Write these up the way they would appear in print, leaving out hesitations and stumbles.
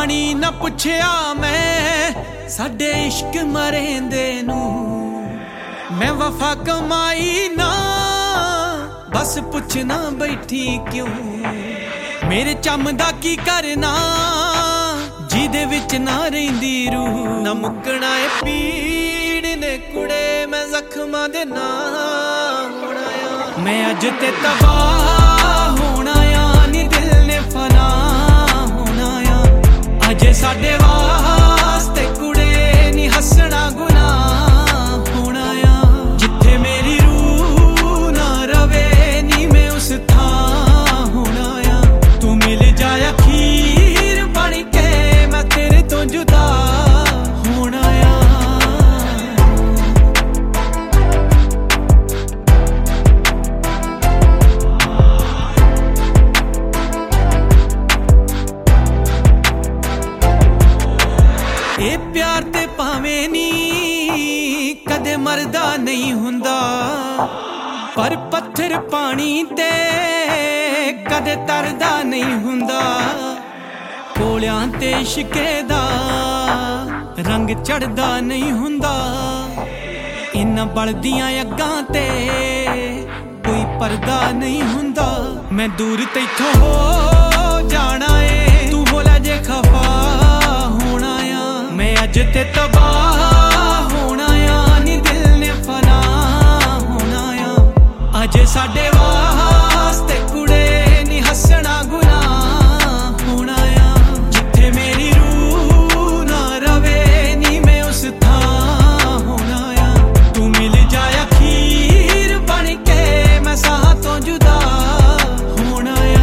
पानी ना पुछया मैं साडे इश्क मरेंदे नू मैं वफा कमाई ना बस पुछना बैठी क्यों मेरे चम दा की करना जिदे विच ना रहिंदी रूह ना मुकना ए पीड़ ने कुड़े मैं जख्मां दे ना होना आ मैं अज ते तबाह होना आ नी दिल ने फना होना आ अजे साडे वास्ते कुड़े नी हसना गुनाह होना आ जिथे मेरी रूह ना रवे नी मैं उस थां होना आ तू मिल जाए अखीर बन के मैं तेरे तो जुदा होना आ ए प्यार ते भावें नी कदे मरदा नहीं हुंदा पर पत्थर पानी ते कदे तरदा नहीं हुंदा कोलियां ते इश्के दा रंग चढ़दा नहीं हुंदा इन्ना बलदियां अग्गां ते कोई पर्दा नहीं हुंदा मैं दूर तैथों हो जाना ए तू बोला जे खफा होना आ मैं अज ते तबाह होना आ नी दिल ने फना होना आ अजे साडे वास्ते कुड़े नी हसना गुनाह होना आ जिथे मेरी रूह ना रवे नी मैं उस थां होना आ तू मिल जाए अखीर बन के मैं साह तो जुदा होना आ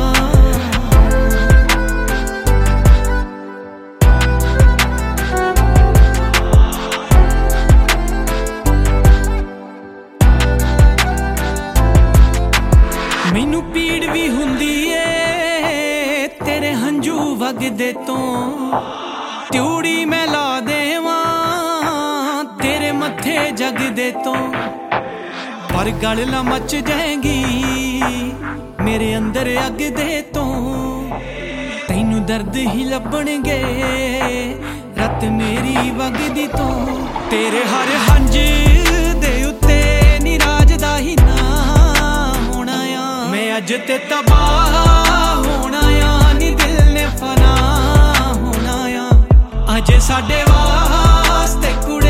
मैनू पीड़ भी हुंदी ए तेरे हंजू वगदे तो त्यूड़ी मैं ला देवां तेरे मत्थे जगदे तो पर गल ना मच जाएगी मेरे अंदर अग दे तो तैनू दर्द ही लभणगे रत मेरी वगदी तो तेरे हर हंज दे उत्ते निराजदा ही ना होना आ मैं अज ते तबाह होना आ नी दिल ने फना होना आ अजे साडे वास्ते कुड़े